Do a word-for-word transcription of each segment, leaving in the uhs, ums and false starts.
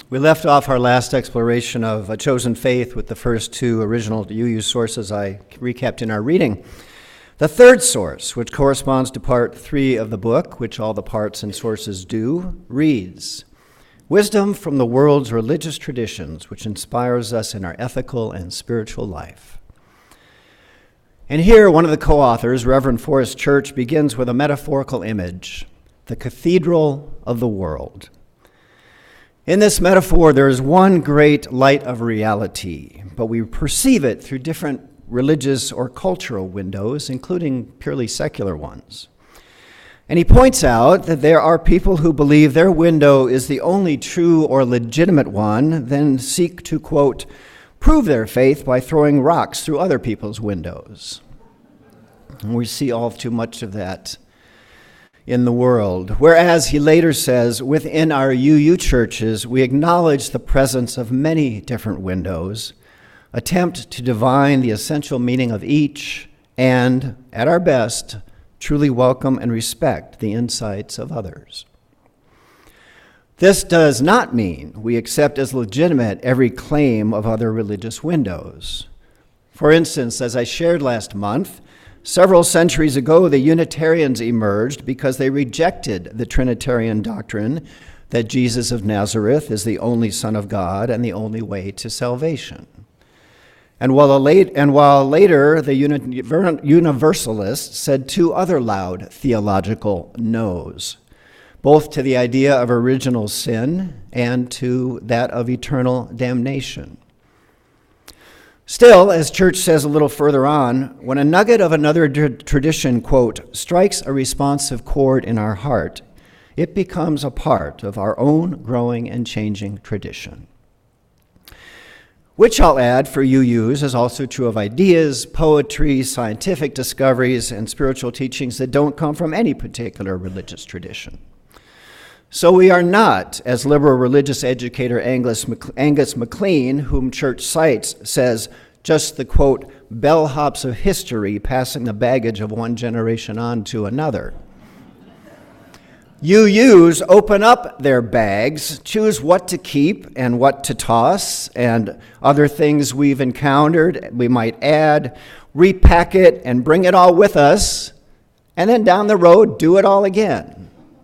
We left off our last exploration of a chosen faith with the first two original U U sources I recapped in our reading. The third source, which corresponds to part three of the book, which all the parts and sources do, reads, "Wisdom from the world's religious traditions, which inspires us in our ethical and spiritual life." And here, one of the co-authors, Reverend Forrest Church, begins with a metaphorical image, the cathedral of the world. In this metaphor, there is one great light of reality, but we perceive it through different religious or cultural windows, including purely secular ones. And he points out that there are people who believe their window is the only true or legitimate one, then seek to, quote, prove their faith by throwing rocks through other people's windows. And we see all too much of that in the world. Whereas, he later says, within our U U churches, we acknowledge the presence of many different windows, attempt to divine the essential meaning of each, and, at our best, truly welcome and respect the insights of others. This does not mean we accept as legitimate every claim of other religious windows. For instance, as I shared last month, several centuries ago, the Unitarians emerged because they rejected the Trinitarian doctrine that Jesus of Nazareth is the only Son of God and the only way to salvation. And while, late, and while later the Universalists said two other loud theological no's, both to the idea of original sin and to that of eternal damnation. Still, as Church says a little further on, when a nugget of another tradition, quote, strikes a responsive chord in our heart, it becomes a part of our own growing and changing tradition. Which I'll add for U Us is also true of ideas, poetry, scientific discoveries, and spiritual teachings that don't come from any particular religious tradition. So we are not, as liberal religious educator Angus, Angus MacLean, whom Church cites, says, just the, quote, bellhops of history passing the baggage of one generation on to another. U Us open up their bags, choose what to keep and what to toss, and other things we've encountered, we might add, repack it and bring it all with us, and then down the road, do it all again.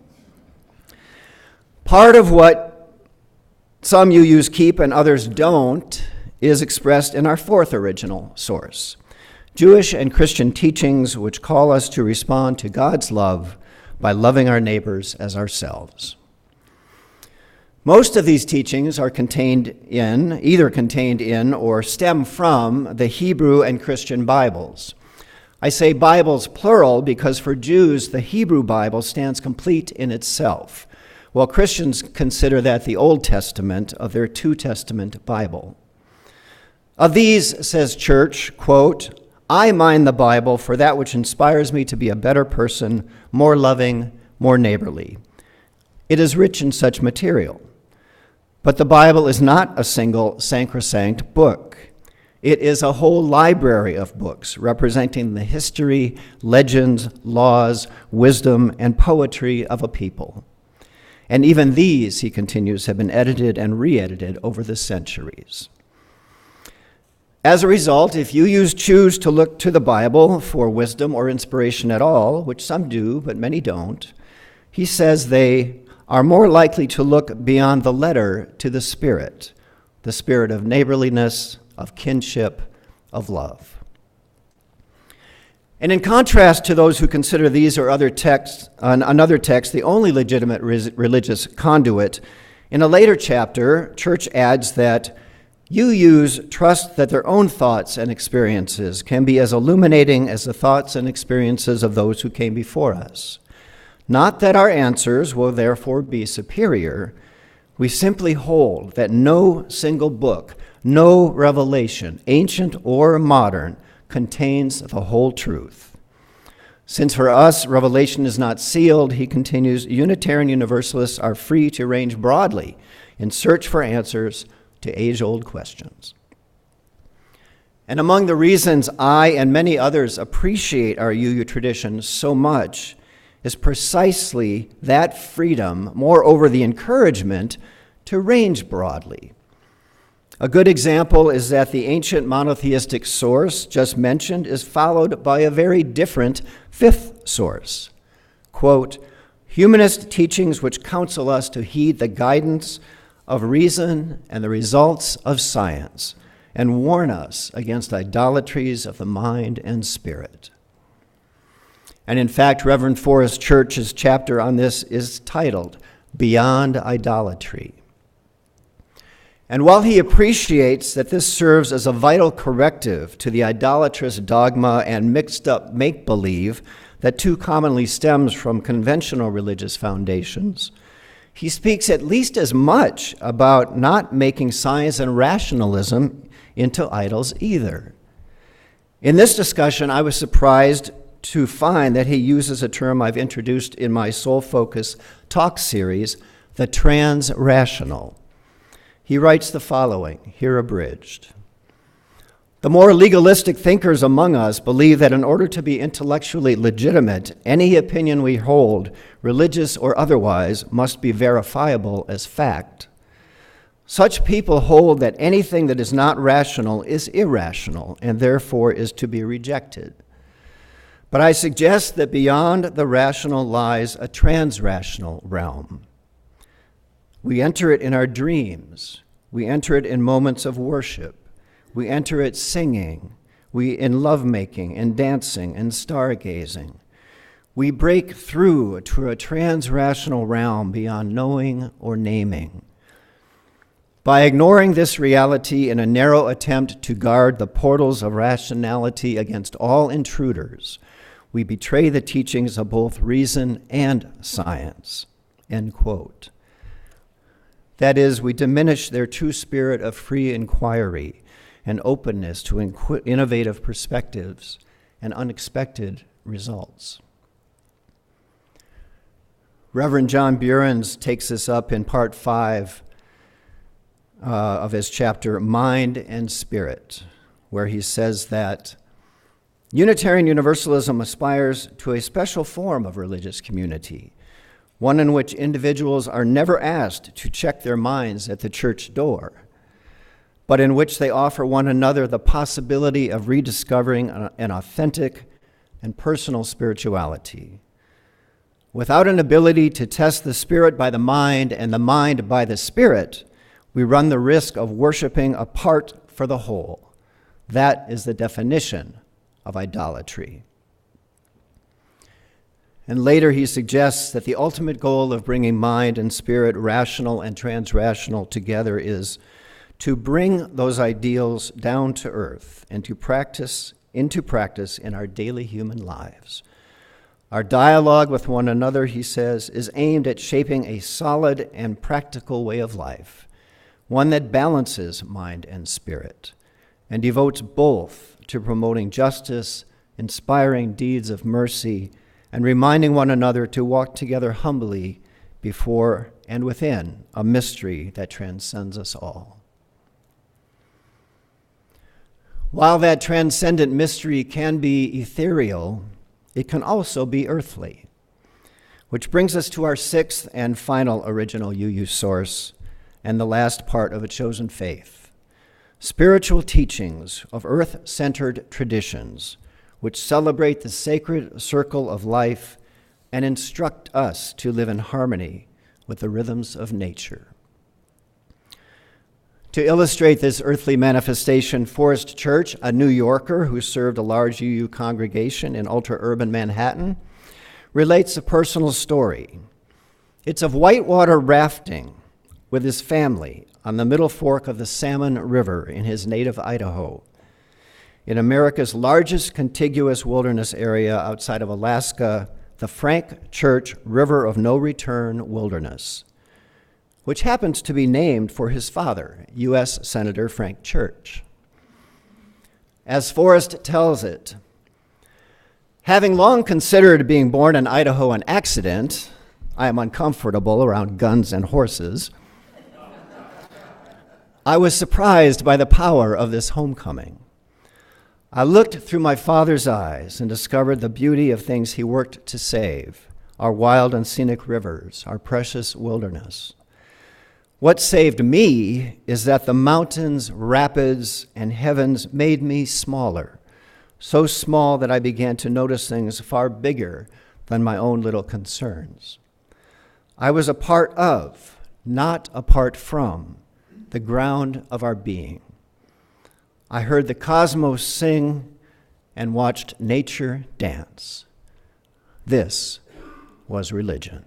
Part of what some U Us keep and others don't is expressed in our fourth original source, Jewish and Christian teachings which call us to respond to God's love by loving our neighbors as ourselves. Most of these teachings are contained in, either contained in or stem from the Hebrew and Christian Bibles. I say Bibles plural because for Jews, the Hebrew Bible stands complete in itself, while Christians consider that the Old Testament of their Two Testament Bible. Of these, says Church, quote, I mind the Bible for that which inspires me to be a better person, more loving, more neighborly. It is rich in such material. But the Bible is not a single sacrosanct book. It is a whole library of books representing the history, legends, laws, wisdom, and poetry of a people. And even these, he continues, have been edited and re-edited over the centuries. As a result, if you use, choose to look to the Bible for wisdom or inspiration at all, which some do, but many don't, he says they are more likely to look beyond the letter to the spirit, the spirit of neighborliness, of kinship, of love. And in contrast to those who consider these or other texts, uh, another text the only legitimate res- religious conduit, in a later chapter, Church adds that U Us trust that their own thoughts and experiences can be as illuminating as the thoughts and experiences of those who came before us. Not that our answers will therefore be superior. We simply hold that no single book, no revelation, ancient or modern, contains the whole truth. Since for us, revelation is not sealed, he continues, Unitarian Universalists are free to range broadly in search for answers to age-old questions. And among the reasons I and many others appreciate our U U tradition so much is precisely that freedom, moreover the encouragement to range broadly. A good example is that the ancient monotheistic source just mentioned is followed by a very different fifth source. Quote, humanist teachings which counsel us to heed the guidance of reason and the results of science, and warn us against idolatries of the mind and spirit. And in fact, Reverend Forrest Church's chapter on this is titled, Beyond Idolatry. And while he appreciates that this serves as a vital corrective to the idolatrous dogma and mixed-up make-believe that too commonly stems from conventional religious foundations, he speaks at least as much about not making science and rationalism into idols either. In this discussion, I was surprised to find that he uses a term I've introduced in my Soul Focus talk series, the trans-rational. He writes the following, here abridged. The more legalistic thinkers among us believe that in order to be intellectually legitimate, any opinion we hold, religious or otherwise, must be verifiable as fact. Such people hold that anything that is not rational is irrational and therefore is to be rejected. But I suggest that beyond the rational lies a trans-rational realm. We enter it in our dreams. We enter it in moments of worship. We enter it singing. We in lovemaking and dancing and stargazing. We break through to a trans-rational realm beyond knowing or naming. By ignoring this reality in a narrow attempt to guard the portals of rationality against all intruders, we betray the teachings of both reason and science, end quote. That is, we diminish their true spirit of free inquiry and openness to inqu- innovative perspectives and unexpected results. Reverend John Burens takes this up in part five uh, of his chapter, Mind and Spirit, where he says that Unitarian Universalism aspires to a special form of religious community, one in which individuals are never asked to check their minds at the church door, but in which they offer one another the possibility of rediscovering an authentic and personal spirituality. Without an ability to test the spirit by the mind and the mind by the spirit, we run the risk of worshiping a part for the whole. That is the definition of idolatry. And later he suggests that the ultimate goal of bringing mind and spirit, rational and trans-rational, together is to bring those ideals down to earth and to practice, into practice in our daily human lives. Our dialogue with one another, he says, is aimed at shaping a solid and practical way of life, one that balances mind and spirit, and devotes both to promoting justice, inspiring deeds of mercy, and reminding one another to walk together humbly before and within a mystery that transcends us all. While that transcendent mystery can be ethereal, it can also be earthly, which brings us to our sixth and final original U U source and the last part of A Chosen Faith, spiritual teachings of earth-centered traditions which celebrate the sacred circle of life and instruct us to live in harmony with the rhythms of nature. To illustrate this earthly manifestation, Forrest Church, a New Yorker who served a large U U congregation in ultra-urban Manhattan, relates a personal story. It's of whitewater rafting with his family on the Middle Fork of the Salmon River in his native Idaho, in America's largest contiguous wilderness area outside of Alaska, the Frank Church River of No Return Wilderness, which happens to be named for his father, U S Senator Frank Church. As Forrest tells it, having long considered being born in Idaho an accident, I am uncomfortable around guns and horses, I was surprised by the power of this homecoming. I looked through my father's eyes and discovered the beauty of things he worked to save, our wild and scenic rivers, our precious wilderness. What saved me is that the mountains, rapids, and heavens made me smaller, so small that I began to notice things far bigger than my own little concerns. I was a part of, not apart from, the ground of our being. I heard the cosmos sing and watched nature dance. This was religion.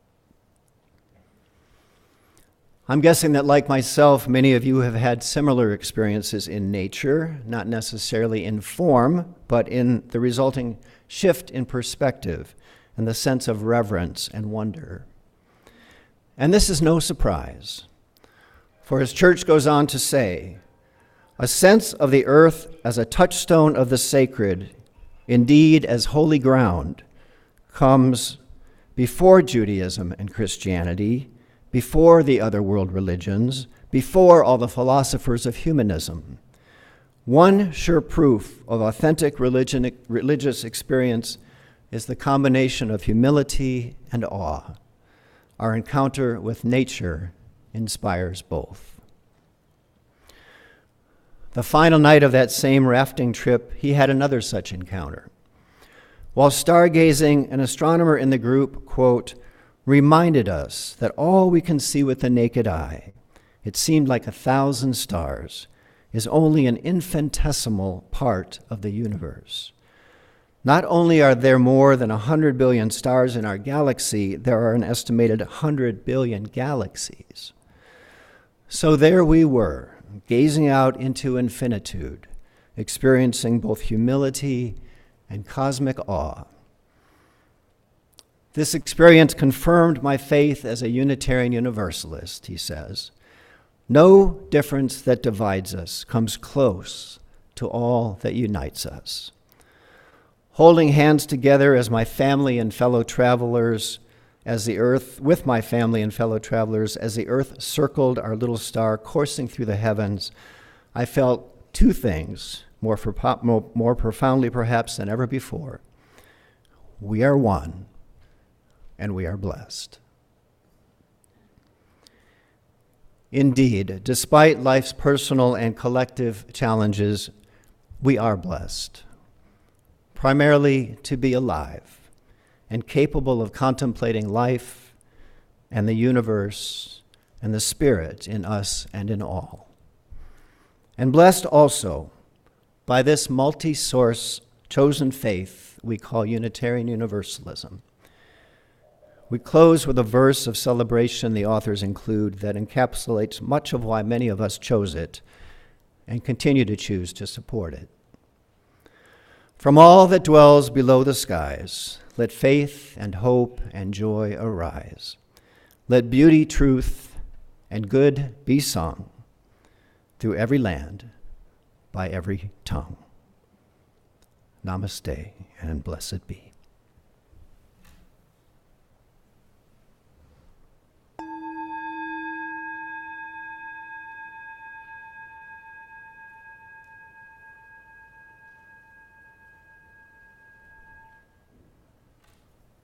I'm guessing that, like myself, many of you have had similar experiences in nature, not necessarily in form, but in the resulting shift in perspective and the sense of reverence and wonder. And this is no surprise, for as Church goes on to say, a sense of the earth as a touchstone of the sacred, indeed as holy ground, comes before Judaism and Christianity, before the other world religions, before all the philosophers of humanism. One sure proof of authentic religion, religious experience is the combination of humility and awe. Our encounter with nature inspires both. The final night of that same rafting trip, he had another such encounter. While stargazing, an astronomer in the group, quote, reminded us that all we can see with the naked eye, it seemed like a thousand stars, is only an infinitesimal part of the universe. Not only are there more than one hundred billion stars in our galaxy, there are an estimated one hundred billion galaxies. So there we were, gazing out into infinitude, experiencing both humility and cosmic awe. This experience confirmed my faith as a Unitarian Universalist, he says. No difference that divides us comes close to all that unites us. Holding hands together as my family and fellow travelers, as the earth, with my family and fellow travelers, as the earth circled our little star coursing through the heavens, I felt two things, more, more, more profoundly perhaps than ever before. We are one, and we are blessed. Indeed, despite life's personal and collective challenges, we are blessed, primarily to be alive and capable of contemplating life and the universe and the Spirit in us and in all. And blessed also by this multi-source chosen faith we call Unitarian Universalism. We close with a verse of celebration the authors include that encapsulates much of why many of us chose it and continue to choose to support it. From all that dwells below the skies, let faith and hope and joy arise. Let beauty, truth, and good be sung through every land, by every tongue. Namaste, and blessed be.